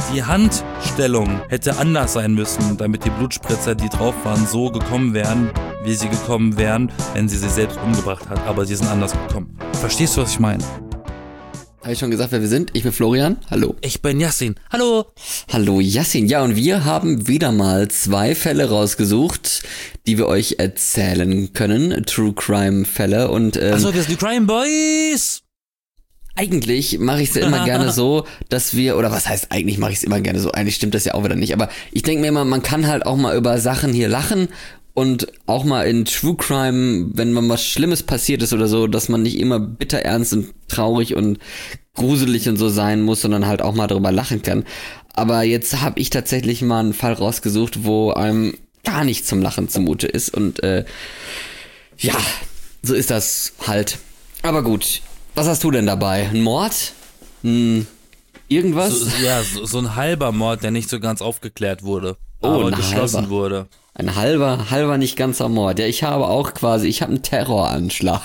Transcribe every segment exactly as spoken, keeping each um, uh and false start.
Die Handstellung hätte anders sein müssen, damit die Blutspritzer, die drauf waren, so gekommen wären, wie sie gekommen wären, wenn sie sie selbst umgebracht hat. Aber sie sind anders gekommen. Verstehst du, was ich meine? Habe ich schon gesagt, wer wir sind? Ich bin Florian. Hallo. Ich bin Yassin. Hallo. Hallo Yassin. Ja, und wir haben wieder mal zwei Fälle rausgesucht, die wir euch erzählen können. True Crime Fälle. Und ähm, Achso, wir sind die Crime Boys. Eigentlich mache ich es ja immer gerne so, dass wir, oder was heißt eigentlich mache ich es immer gerne so, eigentlich stimmt das ja auch wieder nicht, aber ich denke mir immer, man kann halt auch mal über Sachen hier lachen und auch mal in True Crime, wenn mal was Schlimmes passiert ist oder so, dass man nicht immer bitter ernst und traurig und gruselig und so sein muss, sondern halt auch mal darüber lachen kann. Aber jetzt habe ich tatsächlich mal einen Fall rausgesucht, wo einem gar nicht zum Lachen zumute ist und äh, ja, so ist das halt. Aber gut. Was hast du denn dabei? Ein Mord? Hm, irgendwas? So, ja, so, so ein halber Mord, der nicht so ganz aufgeklärt wurde, oh, aber ein geschlossen halber. wurde. Ein halber, halber nicht ganzer Mord. Ja, ich habe auch quasi, ich habe einen Terroranschlag.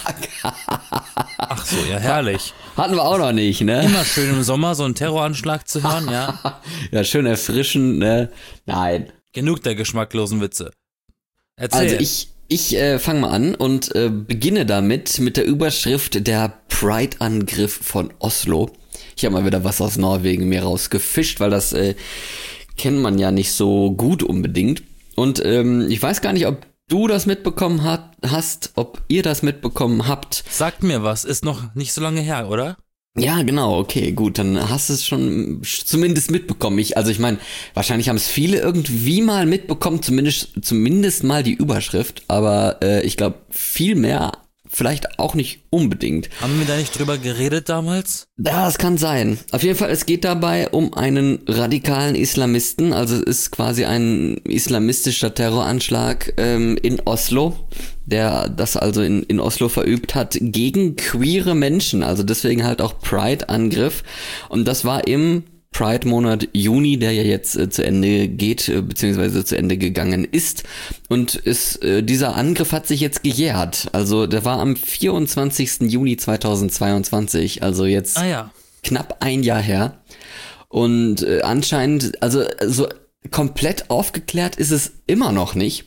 Ach so, ja, herrlich. Hatten wir auch noch nicht, ne? Immer schön im Sommer so einen Terroranschlag zu hören, ja. Ja, schön erfrischend, ne? Nein. Genug der geschmacklosen Witze. Erzähl. Also ich, ich äh, fange mal an und äh, beginne damit mit der Überschrift der Pride-Angriff von Oslo. Ich habe mal wieder was aus Norwegen mir rausgefischt, weil das äh, kennt man ja nicht so gut unbedingt. Und ähm, ich weiß gar nicht, ob du das mitbekommen hat, hast, ob ihr das mitbekommen habt. Sagt mir was, ist noch nicht so lange her, oder? Ja, genau, okay, gut, dann hast du es schon zumindest mitbekommen. Ich, also ich meine, wahrscheinlich haben es viele irgendwie mal mitbekommen, zumindest zumindest mal die Überschrift, aber äh, ich glaube, viel mehr vielleicht auch nicht unbedingt. Haben wir da nicht drüber geredet damals? Ja, das kann sein. Auf jeden Fall, es geht dabei um einen radikalen Islamisten, also es ist quasi ein islamistischer Terroranschlag ähm, in Oslo, der das also in, in Oslo verübt hat gegen queere Menschen, also deswegen halt auch Pride-Angriff. Und das war im Pride-Monat Juni, der ja jetzt äh, zu Ende geht, äh, beziehungsweise zu Ende gegangen ist. Und ist, äh, dieser Angriff hat sich jetzt gejährt. Also der war am vierundzwanzigsten Juni zweitausendzweiundzwanzig, also jetzt Ah ja. knapp ein Jahr her. Und äh, anscheinend, also so komplett aufgeklärt ist es immer noch nicht.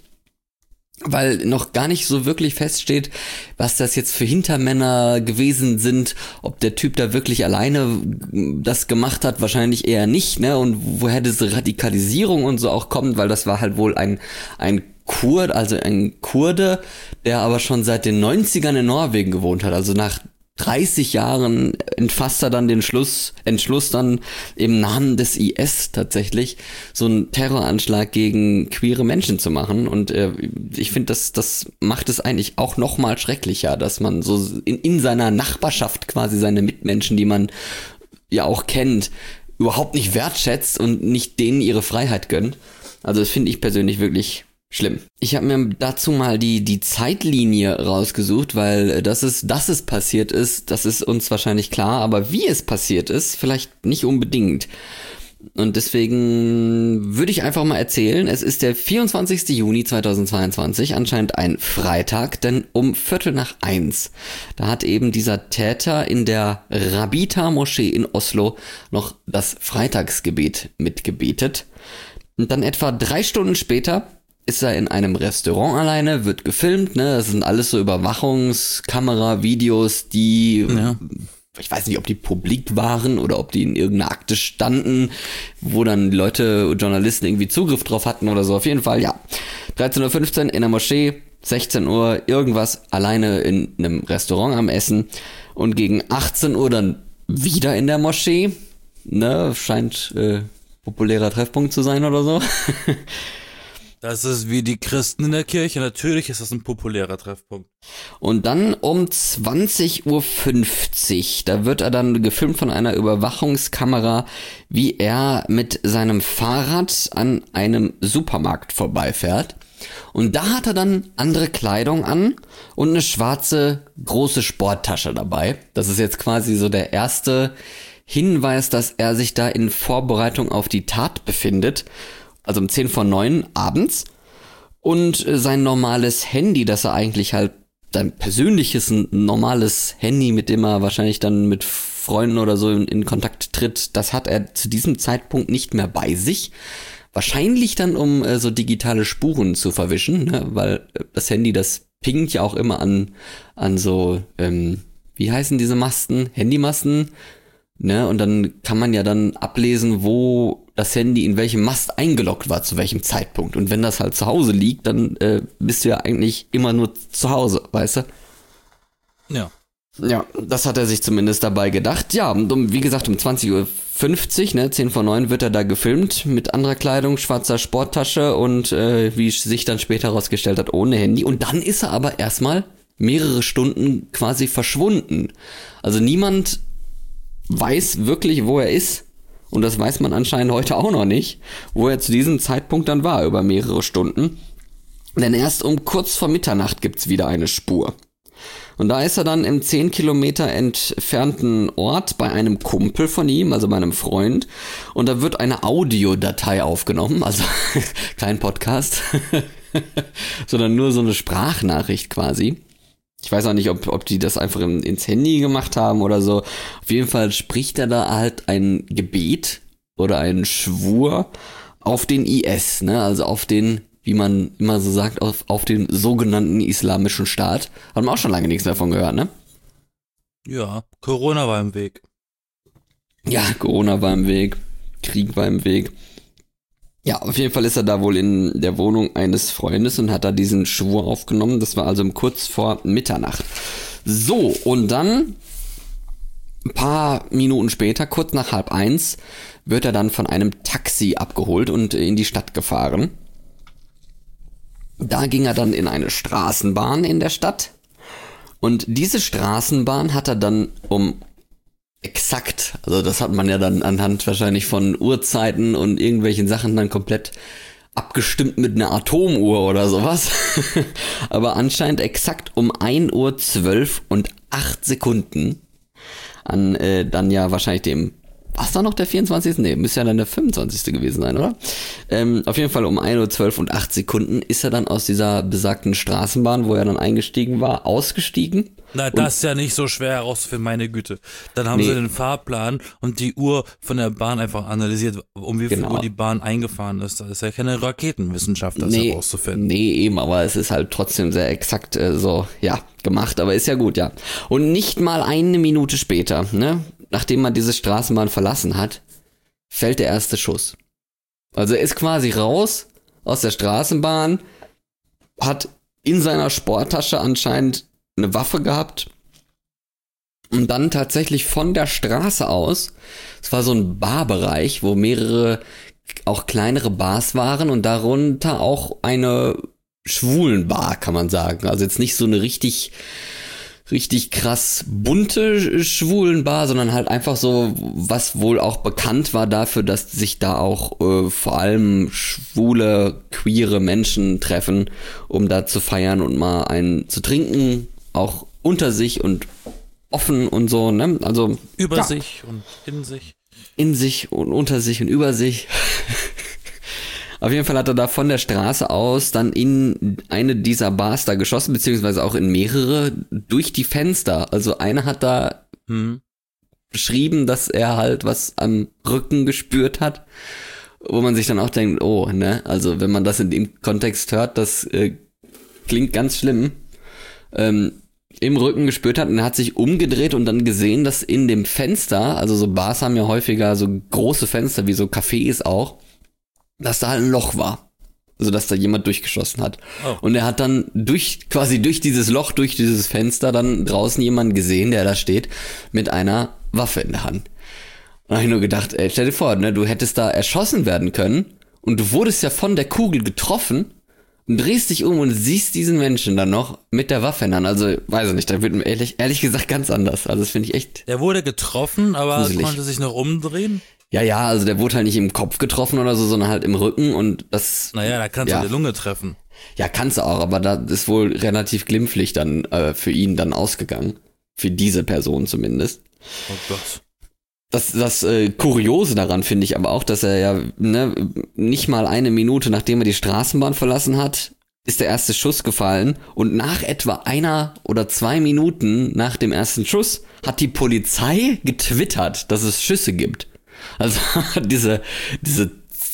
Weil noch gar nicht so wirklich feststeht, was das jetzt für Hintermänner gewesen sind, ob der Typ da wirklich alleine das gemacht hat, wahrscheinlich eher nicht, ne, und woher diese Radikalisierung und so auch kommt, weil das war halt wohl ein, ein Kurd, also ein Kurde, der aber schon seit den neunzigern in Norwegen gewohnt hat, also nach dreißig Jahren entfasst er dann den Schluss, Entschluss dann im Namen des I S tatsächlich so einen Terroranschlag gegen queere Menschen zu machen und äh, ich finde, das das macht es eigentlich auch noch mal schrecklicher, dass man so in, in seiner Nachbarschaft quasi seine Mitmenschen, die man ja auch kennt, überhaupt nicht wertschätzt und nicht denen ihre Freiheit gönnt. Also das finde ich persönlich wirklich schlimm. Ich habe mir dazu mal die die Zeitlinie rausgesucht, weil das ist, dass es passiert ist, das ist uns wahrscheinlich klar, aber wie es passiert ist, vielleicht nicht unbedingt. Und deswegen würde ich einfach mal erzählen, es ist der vierundzwanzigsten Juni zweitausendzweiundzwanzig, anscheinend ein Freitag, denn um Viertel nach eins, da hat eben dieser Täter in der Rabita-Moschee in Oslo noch das Freitagsgebet mitgebetet. Und dann etwa drei Stunden später ist er in einem Restaurant alleine, wird gefilmt, ne, das sind alles so Überwachungskamera, Videos, die, ja. Ich weiß nicht, ob die publik waren oder ob die in irgendeiner Akte standen, wo dann Leute, Journalisten irgendwie Zugriff drauf hatten oder so, auf jeden Fall, ja. dreizehn Uhr fünfzehn in der Moschee, sechzehn Uhr irgendwas, alleine in einem Restaurant am Essen und gegen achtzehn Uhr dann wieder in der Moschee, ne, scheint äh, populärer Treffpunkt zu sein oder so. Das ist wie die Christen in der Kirche. Natürlich ist das ein populärer Treffpunkt. Und dann um zwanzig Uhr fünfzig, da wird er dann gefilmt von einer Überwachungskamera, wie er mit seinem Fahrrad an einem Supermarkt vorbeifährt. Und da hat er dann andere Kleidung an und eine schwarze große Sporttasche dabei. Das ist jetzt quasi so der erste Hinweis, dass er sich da in Vorbereitung auf die Tat befindet. Also um zehn vor neun abends. Und sein normales Handy, das er eigentlich halt sein persönliches, ein normales Handy, mit dem er wahrscheinlich dann mit Freunden oder so in, in Kontakt tritt, das hat er zu diesem Zeitpunkt nicht mehr bei sich. Wahrscheinlich dann, um äh, so digitale Spuren zu verwischen, ne? Weil äh, das Handy, das pingt ja auch immer an, an so, ähm, wie heißen diese Masten? Handymasten, ne? Und dann kann man ja dann ablesen, wo das Handy in welchem Mast eingeloggt war, zu welchem Zeitpunkt. Und wenn das halt zu Hause liegt, dann äh, bist du ja eigentlich immer nur zu Hause, weißt du? Ja. Ja, das hat er sich zumindest dabei gedacht. Ja, um, wie gesagt, um zwanzig Uhr fünfzig, ne, zehn vor neun wird er da gefilmt mit anderer Kleidung, schwarzer Sporttasche und äh, wie sich dann später herausgestellt hat, ohne Handy. Und dann ist er aber erstmal mehrere Stunden quasi verschwunden. Also niemand weiß wirklich, wo er ist. Und das weiß man anscheinend heute auch noch nicht, wo er zu diesem Zeitpunkt dann war, über mehrere Stunden. Denn erst um kurz vor Mitternacht gibt's wieder eine Spur. Und da ist er dann im zehn Kilometer entfernten Ort bei einem Kumpel von ihm, also bei einem Freund. Und da wird eine Audiodatei aufgenommen, also kein Podcast, sondern nur so eine Sprachnachricht quasi. Ich weiß auch nicht, ob, ob die das einfach in, ins Handy gemacht haben oder so. Auf jeden Fall spricht er da halt ein Gebet oder einen Schwur auf den I S, ne? Also auf den, wie man immer so sagt, auf, auf den sogenannten Islamischen Staat. Hat man auch schon lange nichts davon gehört, ne? Ja, Corona war im Weg. Ja, Corona war im Weg, Krieg war im Weg. Ja, auf jeden Fall ist er da wohl in der Wohnung eines Freundes und hat da diesen Schwur aufgenommen. Das war also kurz vor Mitternacht. So, und dann ein paar Minuten später, kurz nach halb eins, wird er dann von einem Taxi abgeholt und in die Stadt gefahren. Da ging er dann in eine Straßenbahn in der Stadt. Und diese Straßenbahn hat er dann um exakt, also das hat man ja dann anhand wahrscheinlich von Uhrzeiten und irgendwelchen Sachen dann komplett abgestimmt mit einer Atomuhr oder sowas. Aber anscheinend exakt um ein Uhr zwölf und acht Sekunden an äh, dann ja wahrscheinlich dem, was da noch der vierundzwanzigste? Nee, müsste ja dann der fünfundzwanzigste gewesen sein, oder? Ähm, auf jeden Fall um ein Uhr zwölf und acht Sekunden ist er dann aus dieser besagten Straßenbahn, wo er dann eingestiegen war, ausgestiegen. Na, das ist ja nicht so schwer herauszufinden, meine Güte. Dann haben Nee. sie den Fahrplan und die Uhr von der Bahn einfach analysiert, um wie viel Genau. Uhr die Bahn eingefahren ist. Das ist ja keine Raketenwissenschaft, das Nee, herauszufinden. nee, eben, aber es ist halt trotzdem sehr exakt äh, so, ja, gemacht, aber ist ja gut, ja. Und nicht mal eine Minute später, ne, nachdem man diese Straßenbahn verlassen hat, fällt der erste Schuss. Also er ist quasi raus aus der Straßenbahn, hat in seiner Sporttasche anscheinend eine Waffe gehabt und dann tatsächlich von der Straße aus, es war so ein Barbereich, wo mehrere auch kleinere Bars waren und darunter auch eine Schwulenbar, kann man sagen. Also jetzt nicht so eine richtig richtig krass bunte Schwulenbar, sondern halt einfach so, was wohl auch bekannt war dafür, dass sich da auch äh, vor allem schwule, queere Menschen treffen, um da zu feiern und mal einen zu trinken, auch unter sich und offen und so, ne? Also Über ja, sich und in sich. in sich und unter sich und über sich. Auf jeden Fall hat er da von der Straße aus dann in eine dieser Bars da geschossen, beziehungsweise auch in mehrere durch die Fenster. Also einer hat da Hm. beschrieben, dass er halt was am Rücken gespürt hat, wo man sich dann auch denkt, oh, ne, also wenn man das in dem Kontext hört, das äh, klingt ganz schlimm, ähm, im Rücken gespürt hat und er hat sich umgedreht und dann gesehen, dass in dem Fenster, also so Bars haben ja häufiger so große Fenster, wie so Cafés auch, dass da halt ein Loch war. Also, dass da jemand durchgeschossen hat. Oh. Und er hat dann durch, quasi durch dieses Loch, durch dieses Fenster dann draußen jemanden gesehen, der da steht, mit einer Waffe in der Hand. Und da hab ich nur gedacht, ey, stell dir vor, ne, du hättest da erschossen werden können und du wurdest ja von der Kugel getroffen und drehst dich um und siehst diesen Menschen dann noch mit der Waffe in der Hand. Also, weiß ich nicht, da wird mir ehrlich, ehrlich gesagt ganz anders. Also, das finde ich echt. Der wurde getroffen, aber Gruselig. konnte sich noch umdrehen. Ja, ja, also der wurde halt nicht im Kopf getroffen oder so, sondern halt im Rücken und das. Naja, da kannst Ja. du die Lunge treffen. Ja, kannst du auch, aber da ist wohl relativ glimpflich dann äh, für ihn dann ausgegangen. Für diese Person zumindest. Oh Gott. Das, das äh, Kuriose daran finde ich aber auch, dass er ja ne, nicht mal eine Minute, nachdem er die Straßenbahn verlassen hat, ist der erste Schuss gefallen und nach etwa einer oder zwei Minuten nach dem ersten Schuss hat die Polizei getwittert, dass es Schüsse gibt. Also diese, diese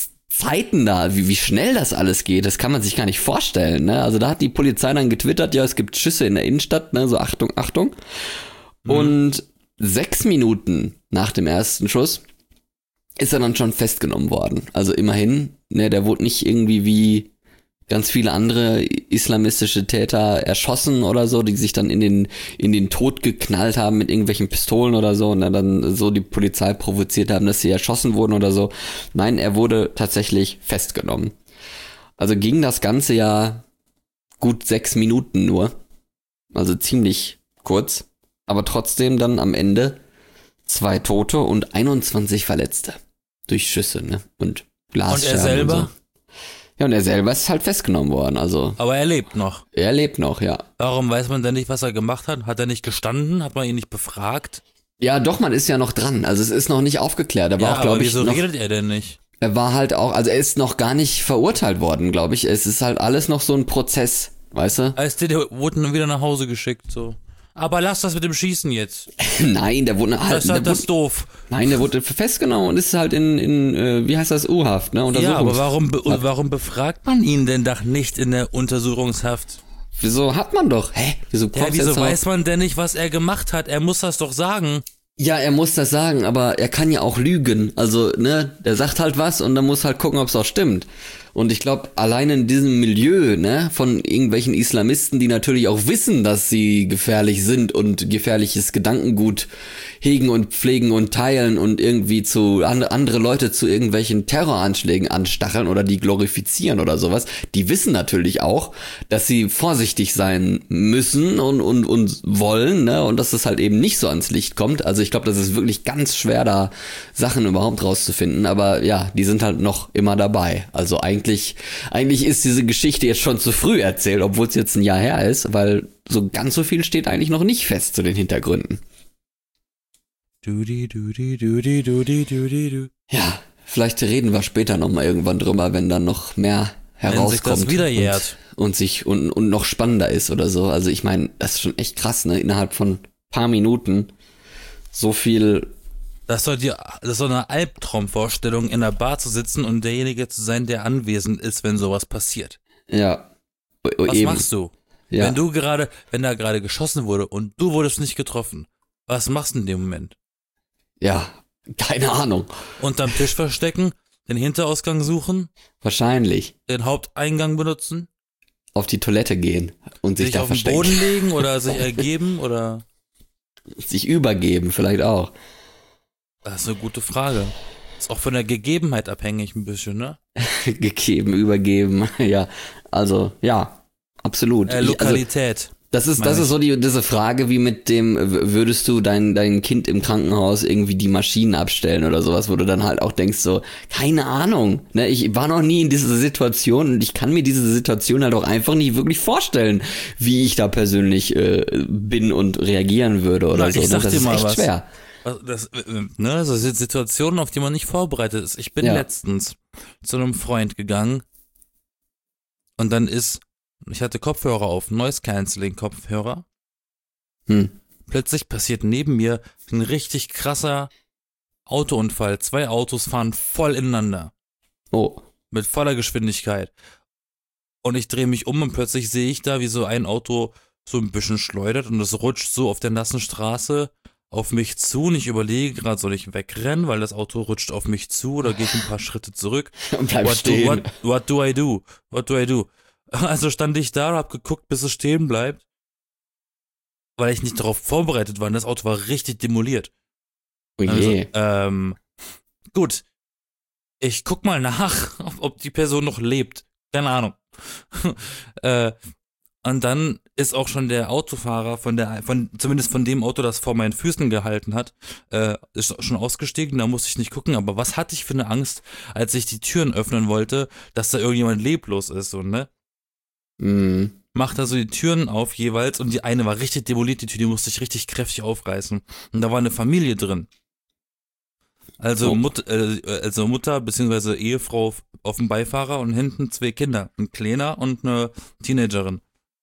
Zeiten da, wie, wie schnell das alles geht, das kann man sich gar nicht vorstellen. Ne? Also da hat die Polizei dann getwittert, ja, es gibt Schüsse in der Innenstadt, ne? So Achtung, Achtung. Mhm. Und sechs Minuten nach dem ersten Schuss ist er dann schon festgenommen worden. Also immerhin, ne, der wurde nicht irgendwie wie ganz viele andere islamistische Täter erschossen oder so, die sich dann in den in den Tod geknallt haben mit irgendwelchen Pistolen oder so und dann so die Polizei provoziert haben, dass sie erschossen wurden oder so. Nein, er wurde tatsächlich festgenommen. Also ging das Ganze ja gut sechs Minuten nur. Also ziemlich kurz. Aber trotzdem dann am Ende zwei Tote und einundzwanzig Verletzte. Durch Schüsse, ne? Und Glasscherben. Und er selber? Und so. Ja, und er selber ist halt festgenommen worden, also. Aber er lebt noch. Er lebt noch, ja. Warum weiß man denn nicht, was er gemacht hat? Hat er nicht gestanden? Hat man ihn nicht befragt? Ja, doch, man ist ja noch dran. Also es ist noch nicht aufgeklärt. Er war ja, auch, glaube ich, wieso noch, redet er denn nicht? Er war halt auch, also er ist noch gar nicht verurteilt worden, glaube ich. Es ist halt alles noch so ein Prozess, weißt du? Als der, der wurde dann wieder nach Hause geschickt, so. Aber lass das mit dem Schießen jetzt. Nein, der wurde halt. Das ist halt das doof. Nein, der wurde festgenommen und ist halt in, in äh, wie heißt das, U-Haft, ne? Ja, aber warum, be- warum befragt man ihn denn doch nicht in der Untersuchungshaft? Wieso hat man doch? Hä? Wieso Ja, wieso weiß man denn nicht, was er gemacht hat? Er muss das doch sagen. Ja, er muss das sagen, aber er kann ja auch lügen. Also, ne, der sagt halt was und dann muss halt gucken, ob es auch stimmt. Und ich glaube, allein in diesem Milieu, ne, von irgendwelchen Islamisten, die natürlich auch wissen, dass sie gefährlich sind und gefährliches Gedankengut hegen und pflegen und teilen und irgendwie zu and- andere Leute zu irgendwelchen Terroranschlägen anstacheln oder die glorifizieren oder sowas, die wissen natürlich auch, dass sie vorsichtig sein müssen und und und wollen, ne, und dass das halt eben nicht so ans Licht kommt. Also ich glaube, das ist wirklich ganz schwer, da Sachen überhaupt rauszufinden, aber ja, die sind halt noch immer dabei. Also eigentlich Eigentlich, eigentlich ist diese Geschichte jetzt schon zu früh erzählt, obwohl es jetzt ein Jahr her ist, weil so ganz so viel steht eigentlich noch nicht fest zu den Hintergründen. Dudi, dudi, dudi, dudi, dudi, du. Ja, vielleicht reden wir später nochmal irgendwann drüber, wenn dann noch mehr herauskommt. Wenn sich das wieder jährt. Und, und sich und, und noch spannender ist oder so. Also ich meine, das ist schon echt krass, ne? Innerhalb von paar Minuten so viel. Das ist, doch die, das ist so eine Albtraumvorstellung, in der Bar zu sitzen und derjenige zu sein, der anwesend ist, wenn sowas passiert. Ja. O, was eben. machst du? Ja. Wenn du gerade, wenn da gerade geschossen wurde und du wurdest nicht getroffen, was machst du in dem Moment? Ja, keine Ahnung. Unterm Tisch verstecken, den Hinterausgang suchen? Wahrscheinlich. Den Haupteingang benutzen? Auf die Toilette gehen und sich, sich da verstecken. Sich auf den Boden legen oder sich ergeben oder? Sich übergeben vielleicht auch. Das ist eine gute Frage. Ist auch von der Gegebenheit abhängig ein bisschen, ne? Gegeben, übergeben, ja. Also, ja, absolut. Äh, Lokalität. Ich, also, das ist, das ist so die, diese Frage, wie mit dem, würdest du dein, dein Kind im Krankenhaus irgendwie die Maschinen abstellen oder sowas, wo du dann halt auch denkst so, keine Ahnung, ne? Ich war noch nie in dieser Situation und ich kann mir diese Situation halt auch einfach nicht wirklich vorstellen, wie ich da persönlich äh, bin und reagieren würde oder Na, so. Ich sag das dir ist mal echt was. schwer. Das, ne, das sind Situationen, auf die man nicht vorbereitet ist. Ich bin ja. letztens zu einem Freund gegangen und dann ist, ich hatte Kopfhörer auf, Noise Cancelling Kopfhörer. Hm. Plötzlich passiert neben mir ein richtig krasser Autounfall. Zwei Autos fahren voll ineinander. Oh. Mit voller Geschwindigkeit. Und ich drehe mich um und plötzlich sehe ich da, wie so ein Auto so ein bisschen schleudert und das rutscht so auf der nassen Straße auf mich zu und ich überlege gerade, soll ich wegrennen, weil das Auto rutscht auf mich zu oder gehe ich ein paar Schritte zurück? Und bleib what stehen. Do, what, what do I do? What do I do? Also stand ich da und hab geguckt, bis es stehen bleibt, weil ich nicht darauf vorbereitet war und das Auto war richtig demoliert. Oh je. Also, ähm, gut, ich guck mal nach, ob, ob die Person noch lebt. Keine Ahnung. äh, Und dann ist auch schon der Autofahrer von der, von zumindest von dem Auto, das vor meinen Füßen gehalten hat, äh, ist schon ausgestiegen, da musste ich nicht gucken, aber was hatte ich für eine Angst, als ich die Türen öffnen wollte, dass da irgendjemand leblos ist, so, ne? Mhm. Macht da so die Türen auf jeweils und die eine war richtig demoliert, die Tür, die musste ich richtig kräftig aufreißen. Und da war eine Familie drin. Also, oh. Mut, äh, also Mutter bzw. Ehefrau auf dem Beifahrer und hinten zwei Kinder, ein Kleiner und eine Teenagerin.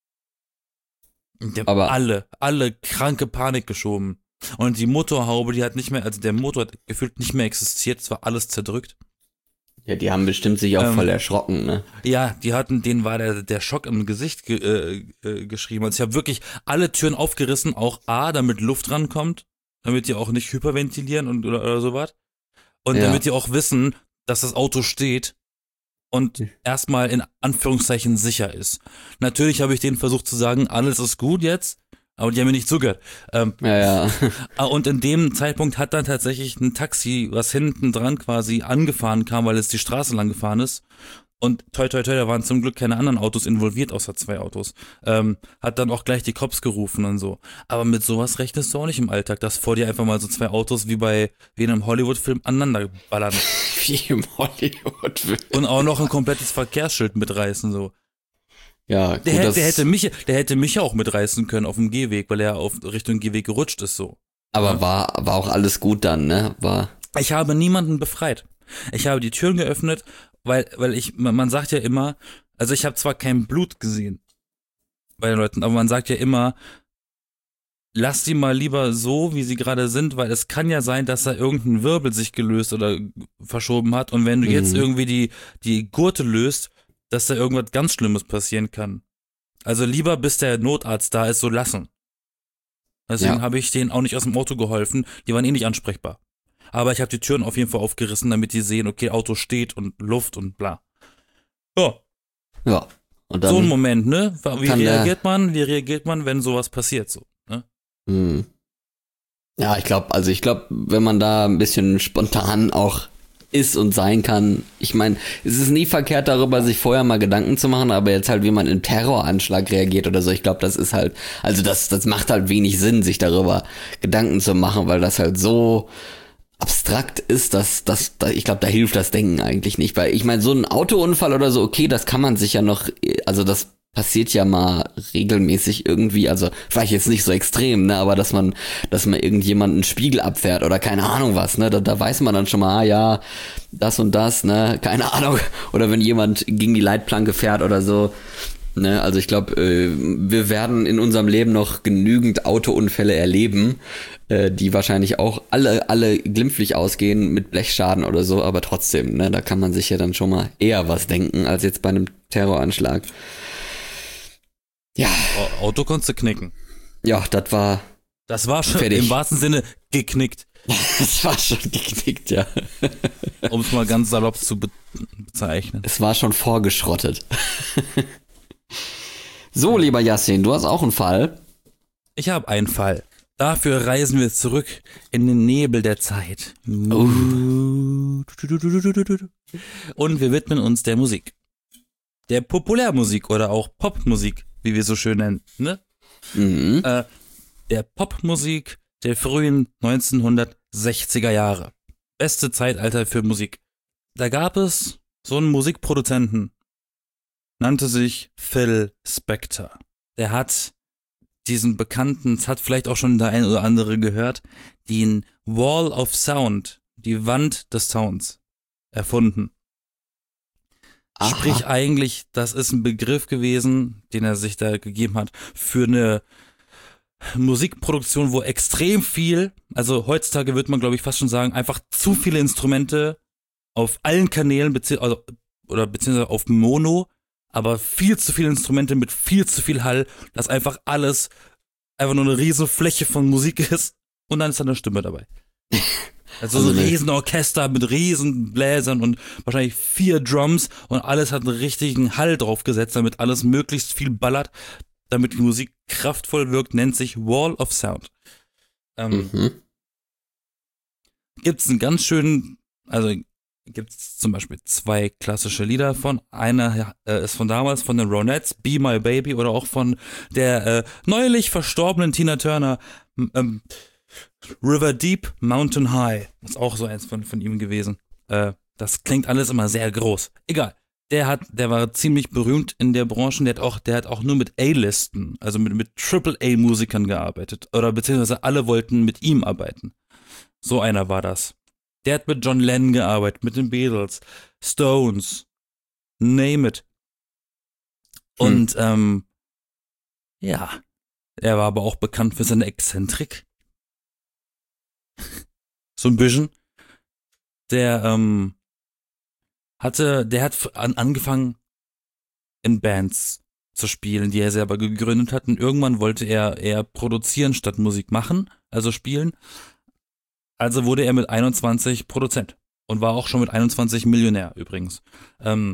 Die haben Aber- alle, alle kranke Panik geschoben. Und die Motorhaube, die hat nicht mehr, also der Motor hat gefühlt nicht mehr existiert, es war alles zerdrückt. Ja, die haben bestimmt sich auch Ähm, voll erschrocken, ne? Ja, die hatten, denen war der, der Schock im Gesicht ge, äh, äh, geschrieben. Also ich habe wirklich alle Türen aufgerissen, auch A, damit Luft rankommt, damit die auch nicht hyperventilieren und oder, oder sowas. Und Ja. damit die auch wissen, dass das Auto steht und erstmal in Anführungszeichen sicher ist. Natürlich habe ich denen versucht zu sagen, alles ist gut jetzt, aber die haben mir nicht zugehört. Ähm, Ja, ja. Ah, Und in dem Zeitpunkt hat dann tatsächlich ein Taxi, was hinten dran quasi angefahren kam, weil es die Straße lang gefahren ist. Und toi toi toi, da waren zum Glück keine anderen Autos involviert, außer zwei Autos. Ähm, hat dann auch gleich die Cops gerufen und so. Aber mit sowas rechnest du auch nicht im Alltag, dass vor dir einfach mal so zwei Autos wie bei wie in einem Hollywood-Film aneinander ballern. Wie im Hollywood. Und auch noch ein komplettes Verkehrsschild mitreißen, so. Ja, Der, gut, hä- das, der hätte mich, der hätte mich ja auch mitreißen können auf dem Gehweg, weil er auf Richtung Gehweg gerutscht ist, so. aber war, war auch alles gut dann, ne? War, Ich habe niemanden befreit. Ich habe die Türen geöffnet, weil, weil ich, man man sagt ja immer, also ich habe zwar kein Blut gesehen bei den Leuten, aber man sagt ja immer, lass die mal lieber so, wie sie gerade sind, weil es kann ja sein, dass da irgendein Wirbel sich gelöst oder verschoben hat und wenn du jetzt Mhm. irgendwie die, die Gurte löst, dass da irgendwas ganz Schlimmes passieren kann. Also lieber bis der Notarzt da ist, so lassen. Deswegen Ja. habe ich denen auch nicht aus dem Auto geholfen, die waren eh nicht ansprechbar. Aber ich habe die Türen auf jeden Fall aufgerissen, damit die sehen, okay, Auto steht und Luft und bla. Ja, ja. Und dann, so ein Moment, ne? Wie kann der- reagiert man? Wie reagiert man, wenn sowas passiert so? Ne? Hm. Ja, ich glaube, also ich glaube, wenn man da ein bisschen spontan auch ist und sein kann, ich meine, es ist nie verkehrt darüber, sich vorher mal Gedanken zu machen, aber jetzt halt, wie man im Terroranschlag reagiert oder so, ich glaube, das ist halt, also das, das macht halt wenig Sinn, sich darüber Gedanken zu machen, weil das halt so abstrakt ist, dass das, ich glaube, da hilft das Denken eigentlich nicht, weil ich meine, so ein Autounfall oder so, okay, das kann man sich ja noch, also das passiert ja mal regelmäßig irgendwie, also vielleicht jetzt nicht so extrem, ne, aber dass man, dass man irgendjemanden einen Spiegel abfährt oder keine Ahnung was, ne, da, da weiß man dann schon mal, ah, ja, das und das, ne, keine Ahnung, oder wenn jemand gegen die Leitplanke fährt oder so, ne, also ich glaube, äh, wir werden in unserem Leben noch genügend Autounfälle erleben, äh, die wahrscheinlich auch alle, alle glimpflich ausgehen mit Blechschaden oder so, aber trotzdem, ne, da kann man sich ja dann schon mal eher was denken, als jetzt bei einem Terroranschlag. Ja, Au- Auto konntest du knicken. ja, das war, Das war schon Fertig. im wahrsten Sinne geknickt, das war schon geknickt, ja. um es mal ganz salopp zu be bezeichnen. Es war schon vorgeschrottet. So, lieber Yassin, du hast auch einen Fall. Ich habe einen Fall. Dafür reisen wir zurück in den Nebel der Zeit. Oh. Und wir widmen uns der Musik. Der Populärmusik oder auch Popmusik, wie wir so schön nennen. Ne? Mhm. Äh, der Popmusik der frühen neunzehnhundertsechziger Jahre. Beste Zeitalter für Musik. Da gab es so einen Musikproduzenten, nannte sich Phil Spector. Der hat diesen bekannten, das hat vielleicht auch schon der ein oder andere gehört, den Wall of Sound, die Wand des Sounds, erfunden. Aha. Sprich eigentlich, das ist ein Begriff gewesen, den er sich da gegeben hat, für eine Musikproduktion, wo extrem viel, also heutzutage würde man glaube ich fast schon sagen, einfach zu viele Instrumente auf allen Kanälen, bezieh also, oder beziehungsweise auf Mono, aber viel zu viele Instrumente mit viel zu viel Hall, dass einfach alles einfach nur eine riesen Fläche von Musik ist und dann ist da eine Stimme dabei. Also, Also so ein eine- riesen Orchester mit riesen Bläsern und wahrscheinlich vier Drums und alles hat einen richtigen Hall draufgesetzt, damit alles möglichst viel ballert, damit die Musik kraftvoll wirkt, nennt sich Wall of Sound. Ähm, Mhm. Gibt's einen ganz schönen, also gibt's zum Beispiel zwei klassische Lieder von. Einer äh, ist von damals von den Ronettes, Be My Baby, oder auch von der äh, neulich verstorbenen Tina Turner, m- ähm, River Deep, Mountain High. Ist auch so eins von, von ihm gewesen. Äh, das klingt alles immer sehr groß. Egal. Der hat, der war ziemlich berühmt in der Branche. Der hat auch, der hat auch nur mit A-Listen, also mit, mit Triple-A-Musikern gearbeitet. Oder beziehungsweise alle wollten mit ihm arbeiten. So einer war das. Der hat mit John Lennon gearbeitet, mit den Beatles, Stones, name it. Und hm. ähm, ja, er war aber auch bekannt für seine Exzentrik. So ein bisschen. Der ähm, hatte, der hat an, angefangen in Bands zu spielen, die er selber gegründet hat. Und irgendwann wollte er eher produzieren statt Musik machen, also spielen. Also wurde er mit einundzwanzig Produzent und war auch schon mit einundzwanzig Millionär übrigens. Ähm,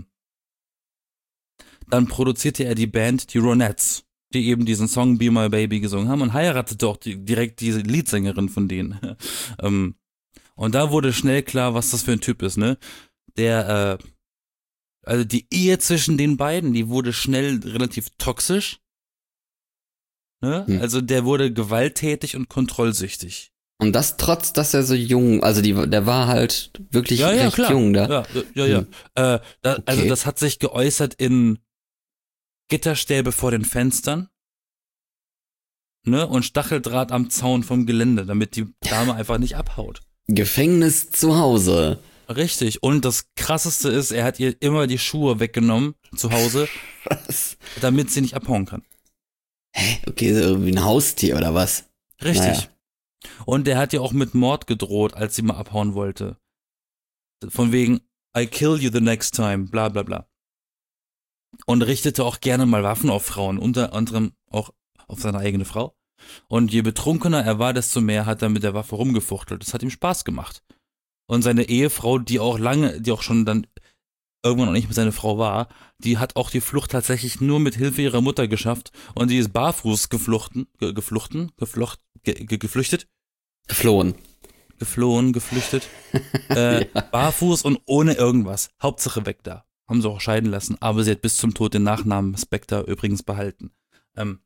dann produzierte er die Band die Ronettes, die eben diesen Song Be My Baby gesungen haben und heiratete auch die, direkt diese Leadsängerin von denen. ähm, und da wurde schnell klar, was das für ein Typ ist, ne? Der, äh, also die Ehe zwischen den beiden, die wurde schnell relativ toxisch. Ne? Hm. Also der wurde gewalttätig und kontrollsüchtig. Und das trotz, dass er so jung, also die, der war halt wirklich ja, ja, recht klar. jung da. Ja, ja, ja. Hm. Äh, da, okay. Also das hat sich geäußert in Gitterstäbe vor den Fenstern, ne? Und Stacheldraht am Zaun vom Gelände, damit die Dame einfach nicht abhaut. Gefängnis zu Hause. Richtig. Und das Krasseste ist, er hat ihr immer die Schuhe weggenommen zu Hause, was? Damit sie nicht abhauen kann. Hä? Okay, so irgendwie ein Haustier oder was? Richtig. Naja. Und der hat ja auch mit Mord gedroht, als sie mal abhauen wollte. Von wegen, I kill you the next time, bla bla bla. Und richtete auch gerne mal Waffen auf Frauen, unter anderem auch auf seine eigene Frau. Und je betrunkener er war, desto mehr hat er mit der Waffe rumgefuchtelt. Das hat ihm Spaß gemacht. Und seine Ehefrau, die auch lange, die auch schon dann irgendwann noch nicht mehr seine Frau war, die hat auch die Flucht tatsächlich nur mit Hilfe ihrer Mutter geschafft und die ist barfuß gefluchten, ge, gefluchten, geflocht, ge, ge, geflüchtet. Geflohen. Geflohen, geflüchtet. äh, ja. Barfuß und ohne irgendwas. Hauptsache weg da. Haben sie auch scheiden lassen, aber sie hat bis zum Tod den Nachnamen Spector übrigens behalten. Ähm,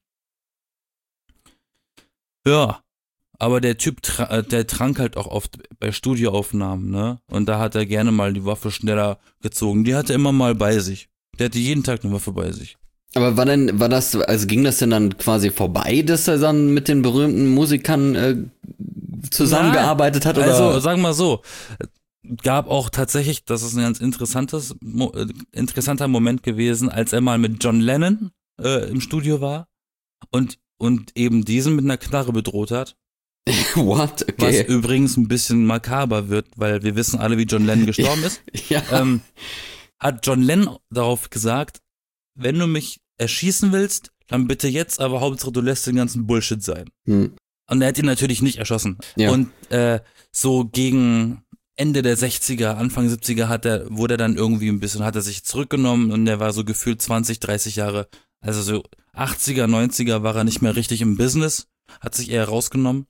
ja. Aber der Typ, der trank halt auch oft bei Studioaufnahmen, ne? Und da hat er gerne mal die Waffe schneller gezogen. Die hatte er immer mal bei sich. Der hatte jeden Tag eine Waffe bei sich. Aber war denn, war das, also ging das denn dann quasi vorbei, dass er dann mit den berühmten Musikern äh, zusammengearbeitet hat? Oder? Also, sagen wir mal so, gab auch tatsächlich, das ist ein ganz interessantes, interessanter Moment gewesen, als er mal mit John Lennon äh, im Studio war und, und eben diesen mit einer Knarre bedroht hat. What? Okay. Was übrigens ein bisschen makaber wird, weil wir wissen alle, wie John Lennon gestorben ist. Ja. Ähm, hat John Lennon darauf gesagt, wenn du mich erschießen willst, dann bitte jetzt, aber Hauptsache du lässt den ganzen Bullshit sein. Hm. Und er hat ihn natürlich nicht erschossen. Ja. Und äh, so gegen Ende der sechziger, Anfang siebziger hat er, wurde er dann irgendwie ein bisschen, hat er sich zurückgenommen und er war so gefühlt zwanzig, dreißig Jahre, also so achtziger, neunziger war er nicht mehr richtig im Business, hat sich eher rausgenommen.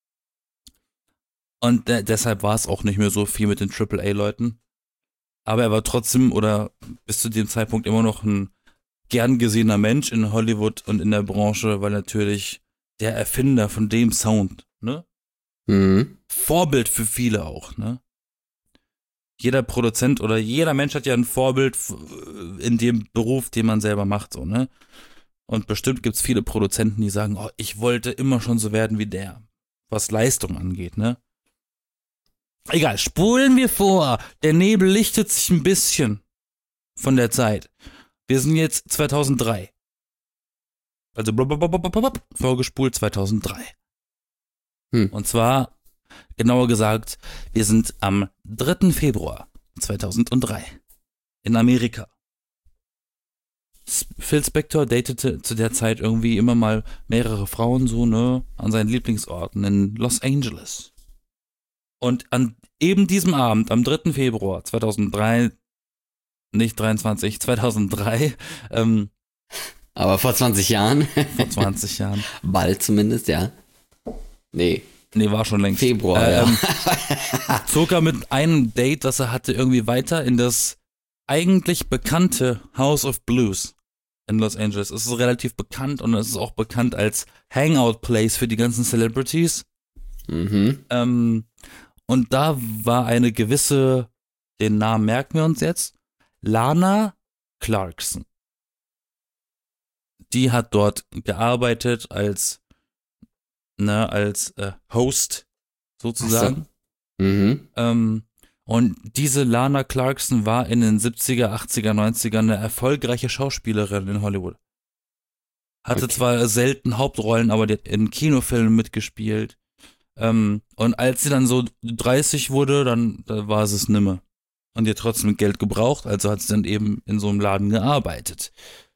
Und de- deshalb war es auch nicht mehr so viel mit den Triple A-Leuten. Aber er war trotzdem oder bis zu dem Zeitpunkt immer noch ein gern gesehener Mensch in Hollywood und in der Branche, weil natürlich der Erfinder von dem Sound, ne? Mhm. Vorbild für viele auch, ne? Jeder Produzent oder jeder Mensch hat ja ein Vorbild in dem Beruf, den man selber macht, so, ne? Und bestimmt gibt's viele Produzenten, die sagen, oh, ich wollte immer schon so werden wie der, was Leistung angeht, ne? Egal, spulen wir vor. Der Nebel lichtet sich ein bisschen von der Zeit. Wir sind jetzt zweitausenddrei. Also blablabla, vorgespult zweitausenddrei. Hm. Und zwar, genauer gesagt, wir sind am dritten Februar zweitausenddrei in Amerika. Phil Spector datete zu der Zeit irgendwie immer mal mehrere Frauen so, ne, an seinen Lieblingsorten in Los Angeles. Und an eben diesem Abend, am dritten Februar zweitausenddrei, nicht dreiundzwanzig, zweitausenddrei, ähm, aber vor zwanzig Jahren. Vor zwanzig Jahren. Bald zumindest, ja. Nee. Nee, war schon längst. Februar, äh, ja. Ähm, zog er mit einem Date, das er hatte, irgendwie weiter in das eigentlich bekannte House of Blues in Los Angeles. Es ist relativ bekannt und es ist auch bekannt als Hangout-Place für die ganzen Celebrities. Mhm. Ähm, und da war eine gewisse, den Namen merken wir uns jetzt, Lana Clarkson. Die hat dort gearbeitet als, ne, als äh, Host sozusagen. So. Mhm. Ähm, Und diese Lana Clarkson war in den siebziger, achtziger, neunziger eine erfolgreiche Schauspielerin in Hollywood. Hatte Okay. zwar selten Hauptrollen, aber die hat in Kinofilmen mitgespielt. Ähm, und als sie dann so dreißig wurde, dann da war sie es nimmer. Und die hat trotzdem Geld gebraucht, also hat sie dann eben in so einem Laden gearbeitet.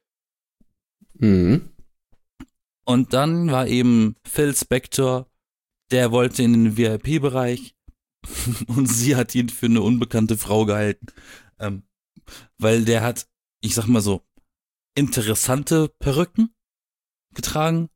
Mhm. Und dann war eben Phil Spector, der wollte in den V I P-Bereich und sie hat ihn für eine unbekannte Frau gehalten. Ähm, weil der hat, ich sag mal so, interessante Perücken getragen.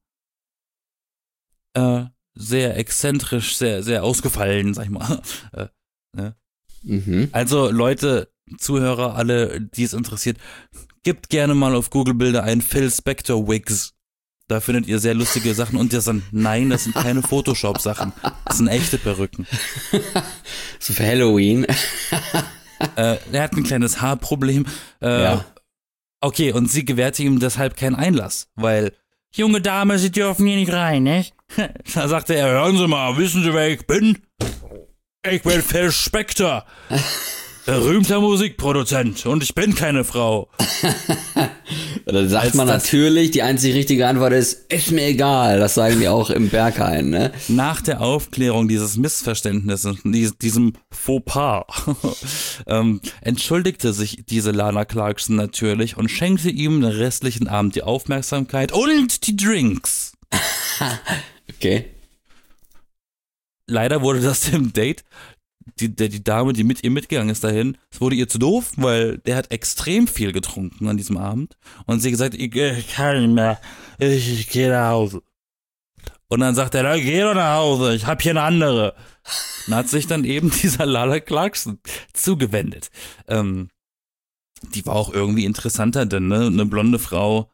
Äh, sehr exzentrisch, sehr, sehr ausgefallen, sag ich mal. Äh, ne? Mhm. Also Leute, Zuhörer, alle, die es interessiert, gebt gerne mal auf Google Bilder ein Phil Spector Wigs. Da findet ihr sehr lustige Sachen und das sind, nein, das sind keine Photoshop-Sachen. Das sind echte Perücken. So für Halloween. Äh, er hat ein kleines Haarproblem. Äh, Ja. Okay, und sie gewährte ihm deshalb keinen Einlass, weil, junge Dame, Sie dürfen hier nicht rein, nicht? Da sagte er, hören Sie mal, wissen Sie, wer ich bin? Ich bin Phil Spector, berühmter Musikproduzent und ich bin keine Frau. Dann sagt Als man das- natürlich, die einzige richtige Antwort ist, ist mir egal. Das sagen die auch im Berghain, ne? Nach der Aufklärung dieses Missverständnisses, dies- diesem Fauxpas, ähm, entschuldigte sich diese Lana Clarkson natürlich und schenkte ihm den restlichen Abend die Aufmerksamkeit und die Drinks. Okay. Leider wurde das dem Date, die, der, die Dame, die mit ihr mitgegangen ist dahin, es wurde ihr zu doof, weil der hat extrem viel getrunken an diesem Abend. Und sie hat gesagt, ich, ich kann nicht mehr, ich, ich gehe nach Hause. Und dann sagt er, na, geh doch nach Hause, ich hab hier eine andere. Und hat sich dann eben dieser Lana Clarkson zugewendet. Ähm, die war auch irgendwie interessanter, denn ne, eine blonde Frau,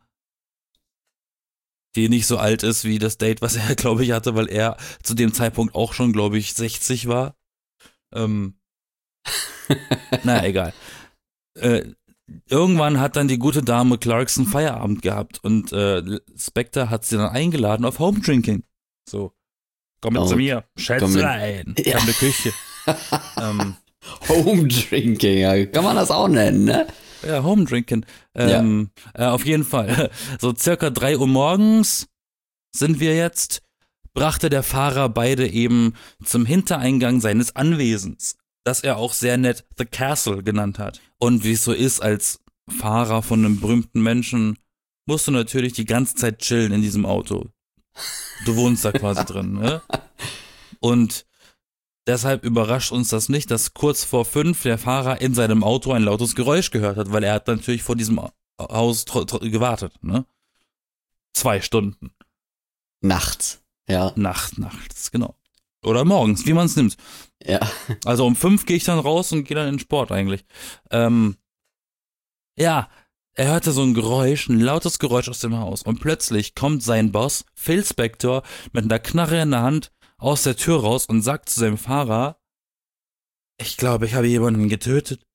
die nicht so alt ist wie das Date, was er, glaube ich, hatte, weil er zu dem Zeitpunkt auch schon, glaube ich, sechzig war. Ähm, naja, egal. Äh, irgendwann hat dann die gute Dame Clarkson Feierabend gehabt und äh, Spector hat sie dann eingeladen auf Home Drinking. So, komm mit Oh, zu mir, komm mit. Schätzlein, ich Ja. hab eine Küche. ähm, Home Drinking, ja, kann man das auch nennen, ne? ja, Home Drinking. Ähm, äh, auf jeden Fall. So circa drei Uhr morgens sind wir jetzt, brachte der Fahrer beide eben zum Hintereingang seines Anwesens, das er auch sehr nett The Castle genannt hat. Und wie es so ist, als Fahrer von einem berühmten Menschen, musst du natürlich die ganze Zeit chillen in diesem Auto. Du wohnst da quasi drin, ne? Und deshalb überrascht uns das nicht, dass kurz vor fünf der Fahrer in seinem Auto ein lautes Geräusch gehört hat, weil er hat natürlich vor diesem Haus tro- tro- gewartet, ne? Zwei Stunden. Nachts, ja, Nacht, nachts, genau. Oder morgens, wie man es nimmt. ja. Also um fünf gehe ich dann raus und gehe dann in den Sport eigentlich. Ähm, ja, er hörte so ein Geräusch, ein lautes Geräusch aus dem Haus und plötzlich kommt sein Boss, Phil Spector, mit einer Knarre in der Hand aus der Tür raus und sagt zu seinem Fahrer, ich glaube, ich habe jemanden getötet.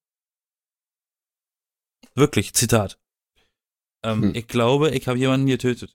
Wirklich, Zitat. Ähm, Hm. Ich glaube, ich habe jemanden getötet.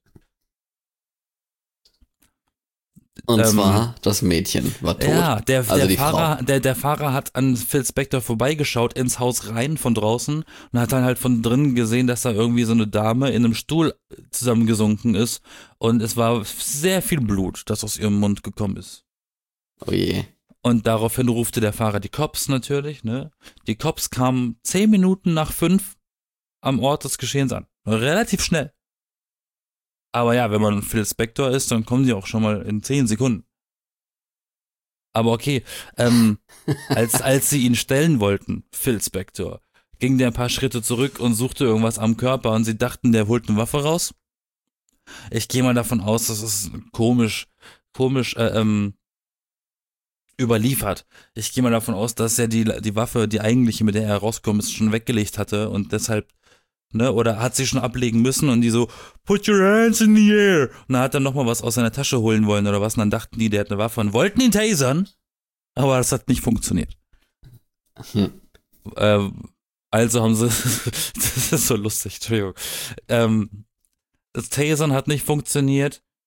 Und Ähm, zwar, das Mädchen war tot. Ja, der, also der, die Fahrer, Frau. der, der Fahrer hat an Phil Spector vorbeigeschaut ins Haus rein von draußen und hat dann halt von drinnen gesehen, dass da irgendwie so eine Dame in einem Stuhl zusammengesunken ist und es war sehr viel Blut, das aus ihrem Mund gekommen ist. Oh je. Und daraufhin rufte der Fahrer die Cops natürlich, ne? Die Cops kamen zehn Minuten nach fünf am Ort des Geschehens an. Relativ schnell. Aber ja, wenn man Phil Spector ist, dann kommen sie auch schon mal in zehn Sekunden. Aber okay, ähm, als, als sie ihn stellen wollten, Phil Spector, ging der ein paar Schritte zurück und suchte irgendwas am Körper und sie dachten, der holt eine Waffe raus. Ich gehe mal davon aus, das ist komisch, komisch, äh, ähm, überliefert. Ich gehe mal davon aus, dass er die, die Waffe, die eigentliche, mit der er rauskommt, ist, schon weggelegt hatte und deshalb, ne, oder hat sie schon ablegen müssen und die so, put your hands in the air. Und dann hat er nochmal was aus seiner Tasche holen wollen oder was und dann dachten die, der hat eine Waffe und wollten ihn tasern, aber das hat nicht funktioniert. Hm. Äh, also haben sie, das ist so lustig, Entschuldigung. Ähm, das Tasern hat nicht funktioniert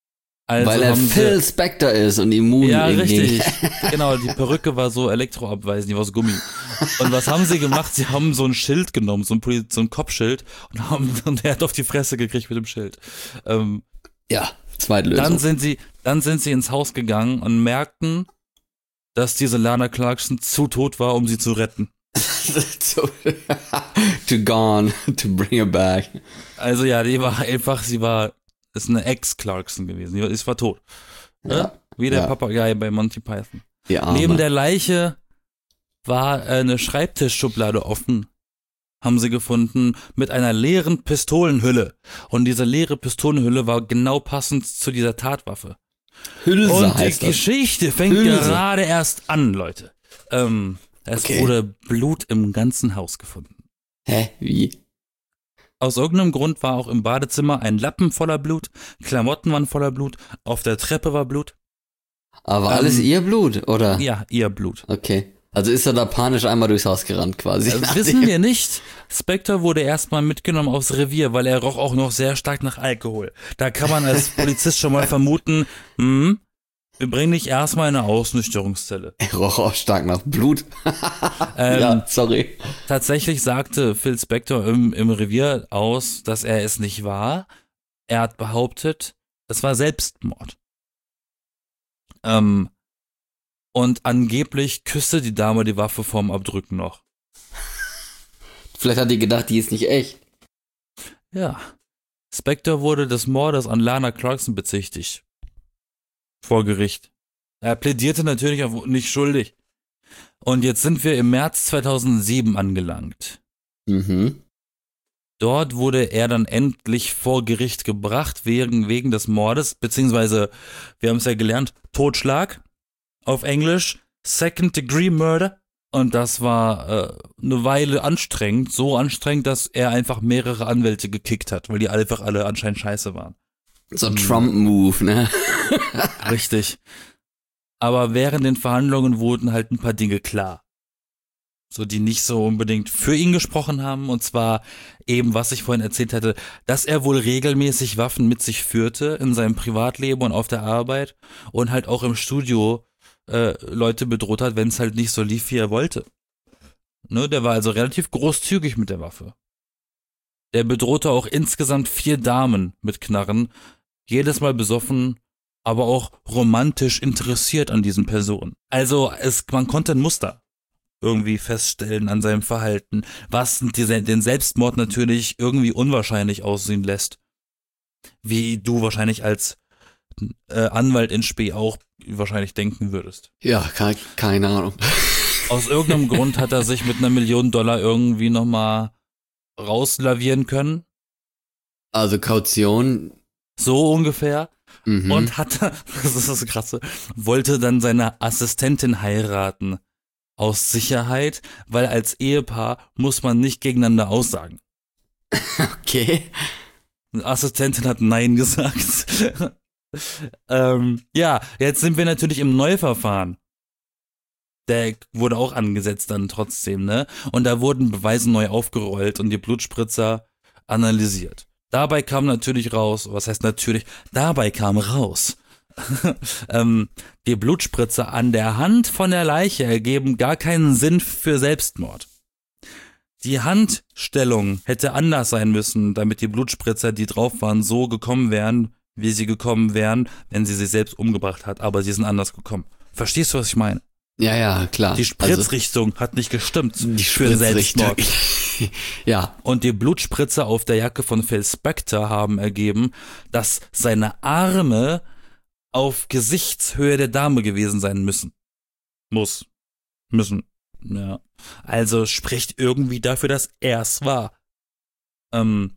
Also Weil er haben Phil sie, Spector ist und immun ja, gegen- richtig. Genau, die Perücke war so elektroabweisend, die war aus Gummi. Und was haben sie gemacht? Sie haben so ein Schild genommen, so ein, Poli- so ein Kopfschild und haben und er hat auf die Fresse gekriegt mit dem Schild. Ähm, Ja, Zweitlösung. dann sind sie, dann sind sie ins Haus gegangen und merkten, dass diese Lana Clarkson zu tot war, um sie zu retten. So, to gone, to bring her back. Also ja, die war einfach, sie war, ist eine Ex-Clarkson gewesen. Die war, ist war tot. Ja, Ne? Wie der ja. Papagei bei Monty Python. Die Arme. Neben der Leiche war äh, eine Schreibtischschublade offen, haben sie gefunden, mit einer leeren Pistolenhülle. Und diese leere Pistolenhülle war genau passend zu dieser Tatwaffe. Hülse Und die heißt das. Geschichte fängt Hülse. gerade erst an, Leute. Ähm, es Okay. wurde Blut im ganzen Haus gefunden. Hä, wie? Aus irgendeinem Grund war auch im Badezimmer ein Lappen voller Blut, Klamotten waren voller Blut, auf der Treppe war Blut. Aber Ähm, alles ihr Blut, oder? Ja, ihr Blut. Okay. Also ist er da panisch einmal durchs Haus gerannt, quasi. Äh, wissen wir nicht. Spector wurde erstmal mitgenommen aufs Revier, weil er roch auch noch sehr stark nach Alkohol. Da kann man als Polizist schon mal vermuten, hm, wir bringen dich erstmal in eine Ausnüchterungszelle. Er roch auch stark nach Blut. Ähm, Ja, sorry. Tatsächlich sagte Phil Spector im, im Revier aus, dass er es nicht war. Er hat behauptet, es war Selbstmord. Ähm, und angeblich küsste die Dame die Waffe vorm Abdrücken noch. Vielleicht hat die gedacht, die ist nicht echt. Ja. Spector wurde des Mordes an Lana Clarkson bezichtigt. Vor Gericht. Er plädierte natürlich auf nicht schuldig. Und jetzt sind wir im März zweitausendsieben angelangt. Mhm. Dort wurde er dann endlich vor Gericht gebracht, wegen, wegen des Mordes, beziehungsweise, wir haben es ja gelernt, Totschlag, auf Englisch, Second Degree Murder. Und das war äh, eine Weile anstrengend, so anstrengend, dass er einfach mehrere Anwälte gekickt hat, weil die einfach alle anscheinend scheiße waren. So ein Trump-Move, ne? Richtig. Aber während den Verhandlungen wurden halt ein paar Dinge klar. So, die nicht so unbedingt für ihn gesprochen haben. Und zwar eben, was ich vorhin erzählt hatte, dass er wohl regelmäßig Waffen mit sich führte in seinem Privatleben und auf der Arbeit und halt auch im Studio äh, Leute bedroht hat, wenn es halt nicht so lief, wie er wollte. Ne, der war also relativ großzügig mit der Waffe. Der bedrohte auch insgesamt vier Damen mit Knarren, jedes Mal besoffen, aber auch romantisch interessiert an diesen Personen. Also es, man konnte ein Muster irgendwie feststellen an seinem Verhalten, was diese, den Selbstmord natürlich irgendwie unwahrscheinlich aussehen lässt. Wie du wahrscheinlich als äh, Anwalt in Spee auch wahrscheinlich denken würdest. Ja, ke keine Ahnung. Aus irgendeinem Grund hat er sich mit einer Million Dollar irgendwie nochmal rauslavieren können. Also Kaution. So ungefähr. Mhm. Und hatte, das ist das Krasse, wollte dann seine Assistentin heiraten. Aus Sicherheit, weil als Ehepaar muss man nicht gegeneinander aussagen. Okay. Die Assistentin hat Nein gesagt. ähm, ja, jetzt sind wir natürlich im Neuverfahren. Der wurde auch angesetzt dann trotzdem, ne? Und da wurden Beweise neu aufgerollt und die Blutspritzer analysiert. Dabei kam natürlich raus, was heißt natürlich, dabei kam raus, ähm, die Blutspritzer an der Hand von der Leiche ergeben gar keinen Sinn für Selbstmord. Die Handstellung hätte anders sein müssen, damit die Blutspritzer, die drauf waren, so gekommen wären, wie sie gekommen wären, wenn sie sich selbst umgebracht hat, aber sie sind anders gekommen. Verstehst du, was ich meine? Ja, ja, klar. Die Spritzrichtung also, hat nicht gestimmt die für Selbstmord. Ja. Und die Blutspritzer auf der Jacke von Phil Spector haben ergeben, dass seine Arme auf Gesichtshöhe der Dame gewesen sein müssen. Muss. Müssen. Ja. Also spricht irgendwie dafür, dass er es war. Ähm.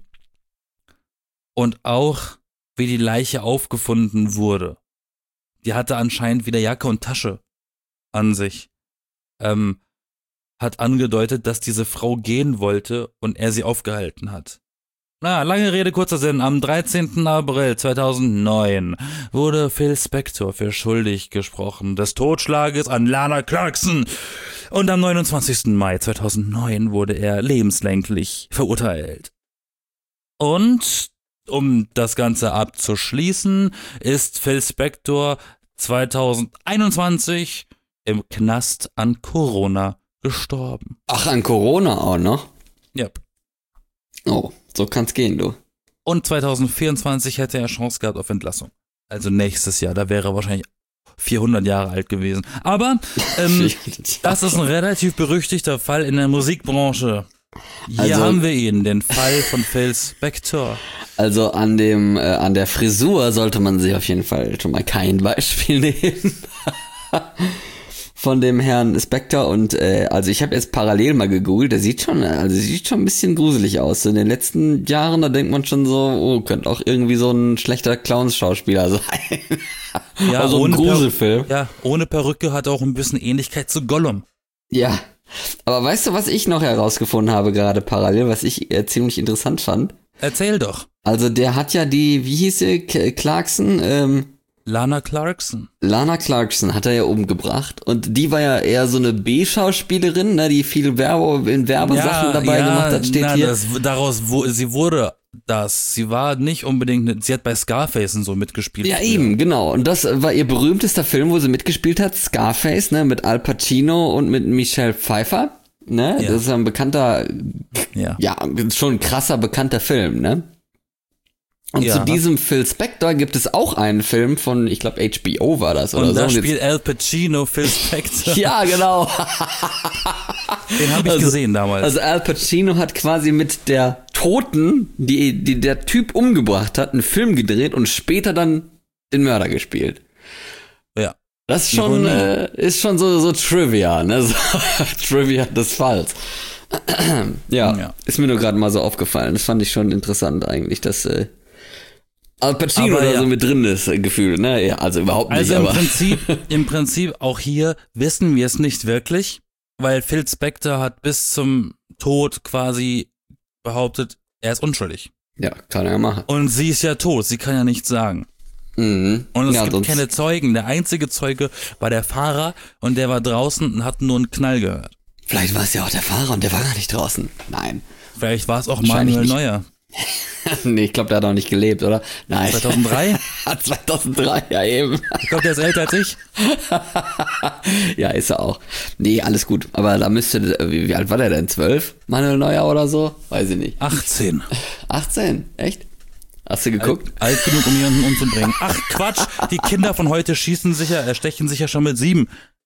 Und auch, wie die Leiche aufgefunden wurde. Die hatte anscheinend wieder Jacke und Tasche an sich. Ähm, hat angedeutet, dass diese Frau gehen wollte und er sie aufgehalten hat. Na, lange Rede, kurzer Sinn. Am dreizehnten April zweitausendneun wurde Phil Spector für schuldig gesprochen des Totschlages an Lana Clarkson. Und am neunundzwanzigsten Mai zweitausendneun wurde er lebenslänglich verurteilt. Und um das Ganze abzuschließen, ist Phil Spector zweitausendeinundzwanzig im Knast an Corona gestorben. Ach, an Corona auch noch? Ja. Oh, so kann's gehen, du. Und zweitausendvierundzwanzig hätte er Chance gehabt auf Entlassung. Also nächstes Jahr, da wäre er wahrscheinlich vierhundert Jahre alt gewesen. Aber ähm, das ist ein relativ berüchtigter Fall in der Musikbranche. Hier Also- haben wir ihn, den Fall von Phil Spector. Also an dem, äh, an der Frisur sollte man sich auf jeden Fall schon mal kein Beispiel nehmen. Von dem Herrn Spector und äh, also ich habe jetzt parallel mal gegoogelt, der sieht schon, also sieht schon ein bisschen gruselig aus. In den letzten Jahren, da denkt man schon so, oh, könnte auch irgendwie so ein schlechter Clowns-Schauspieler sein. Ja, also ein ohne Gruselfilm. Per- ja, ohne Perücke hat er auch ein bisschen Ähnlichkeit zu Gollum. Ja. Aber weißt du, was ich noch herausgefunden habe, gerade parallel, was ich äh, ziemlich interessant fand? Erzähl doch. Also der hat ja die, wie hieß sie, K- Clarkson, ähm, Lana Clarkson. Lana Clarkson hat er ja umgebracht und die war ja eher so eine B-Schauspielerin, ne, die viel Werbe in Werbesachen dabei gemacht hat, steht na, hier. Das, daraus, wo, sie wurde das. Sie war nicht unbedingt, eine, sie hat bei Scarface und so mitgespielt. Ja, früher. eben, genau. Und das war ihr berühmtester Film, wo sie mitgespielt hat, Scarface, ne, mit Al Pacino und mit Michelle Pfeiffer, ne? Ja. Das ist ein bekannter, Ja. ja, schon ein krasser, bekannter Film, ne? Und Ja. zu diesem Phil Spector gibt es auch einen Film von, ich glaube, H B O war das oder Und so. da Und jetzt- spielt Al Pacino Phil Spector. ja, genau. Den habe ich Also- gesehen damals. Also Al Pacino hat quasi mit der Toten, die, die der Typ umgebracht hat, einen Film gedreht und später dann den Mörder gespielt. ja. Das ist schon, Ironie. äh, ist schon so, so Trivia, ne? So, Trivia des Falls. ja, Ja. ist mir nur gerade mal so aufgefallen. Das fand ich schon interessant eigentlich, dass äh, Al Pacino Aber da ja. so mit drin ist, äh, gefühlt, ne? Ja, also überhaupt nicht, Also im aber Prinzip, im Prinzip auch hier wissen wir es nicht wirklich, weil Phil Spector hat bis zum Tod quasi behauptet, er ist unschuldig. ja, kann er ja machen. Und sie ist ja tot, sie kann ja nichts sagen. Mhm. Und es ja, gibt sonst- keine Zeugen. Der einzige Zeuge war der Fahrer und der war draußen und hat nur einen Knall gehört. Vielleicht war es ja auch der Fahrer und der war gar nicht draußen. Nein. Vielleicht war es auch Wahrscheinlich Manuel nicht. Neuer. nee, ich glaube, der hat auch nicht gelebt, oder? Nein. zweitausenddrei? zweitausenddrei, ja eben. Ich glaube, der ist älter als ich. ja, ist er auch. Nee, alles gut. Aber da müsste, wie, wie alt war der denn? zwölf? Manuel Neuer oder so? Weiß ich nicht. achtzehn. achtzehn? Echt? Hast du geguckt? Alt, alt genug, um jemanden umzubringen. Ach Quatsch, die Kinder von heute schießen sich ja, erstechen sich ja schon mit sieben.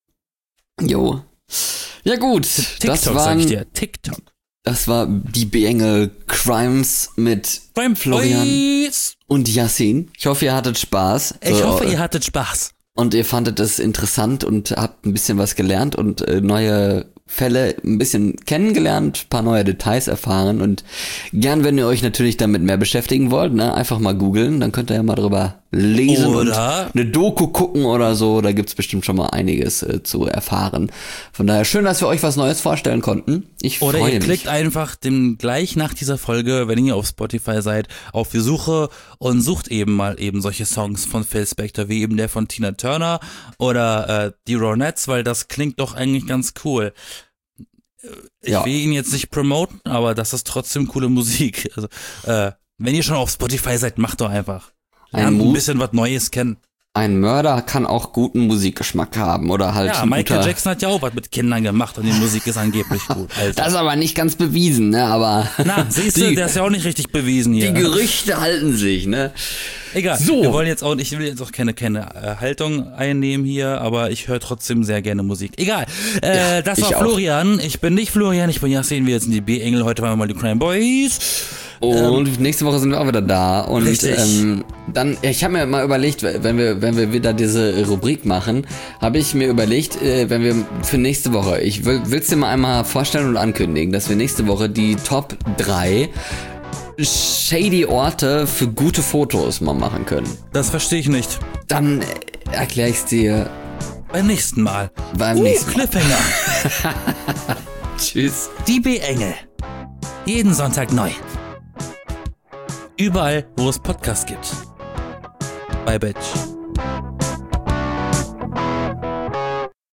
Jo. Ja gut, TikTok, das sag waren, ich dir. TikTok. das war die B-Engel Crimes mit Beim Florian Boys. und Yassin. Ich hoffe, ihr hattet Spaß. Ich So, hoffe, äh, ihr hattet Spaß. Und ihr fandet es interessant und habt ein bisschen was gelernt und äh, neue Fälle ein bisschen kennengelernt, paar neue Details erfahren und gern, wenn ihr euch natürlich damit mehr beschäftigen wollt, ne, einfach mal googeln, dann könnt ihr ja mal drüber lesen Oder- und eine Doku gucken oder so, da gibt's bestimmt schon mal einiges äh, zu erfahren. Von daher schön, dass wir euch was Neues vorstellen konnten. Ich Oder freue ihr mich. klickt einfach dem, gleich nach dieser Folge, wenn ihr auf Spotify seid, auf die Suche und sucht eben mal eben solche Songs von Phil Spector, wie eben der von Tina Turner oder äh, die Ronettes, weil das klingt doch eigentlich ganz cool. Ich Ja. will ihn jetzt nicht promoten, aber das ist trotzdem coole Musik. Also, äh, wenn ihr schon auf Spotify seid, macht doch einfach. Lernt Ein ein Mu- bisschen was Neues kennen. Ein Mörder kann auch guten Musikgeschmack haben oder halt Ja, ein Michael guter, Jackson hat ja auch was mit Kindern gemacht und die Musik ist angeblich gut. Also, das ist aber nicht ganz bewiesen, ne, aber na, siehst du, die- der ist ja auch nicht richtig bewiesen hier. die Gerüchte halten sich, ne? Egal, So. wir wollen jetzt auch, ich will jetzt auch keine, keine äh, Haltung einnehmen hier, aber ich höre trotzdem sehr gerne Musik. Egal, äh, Ja, das ich war auch. Florian, ich bin nicht Florian, ich bin Yassin, wir jetzt sind die B-Engel, heute waren wir mal die Crime Boys. Und nächste Woche sind wir auch wieder da. Und Richtig. ähm, dann, ich habe mir mal überlegt, wenn wir, wenn wir wieder diese Rubrik machen, habe ich mir überlegt, äh, wenn wir für nächste Woche, ich will will's dir mal einmal vorstellen und ankündigen, dass wir nächste Woche die Top drei shady Orte für gute Fotos mal machen können. Das verstehe ich nicht. Dann äh, erkläre ich's dir Beim nächsten Mal. beim Uh, nächsten Mal. Cliffhanger. Tschüss. Die B-Engel. Jeden Sonntag neu. Überall, wo es Podcasts gibt. Bye, Bitch.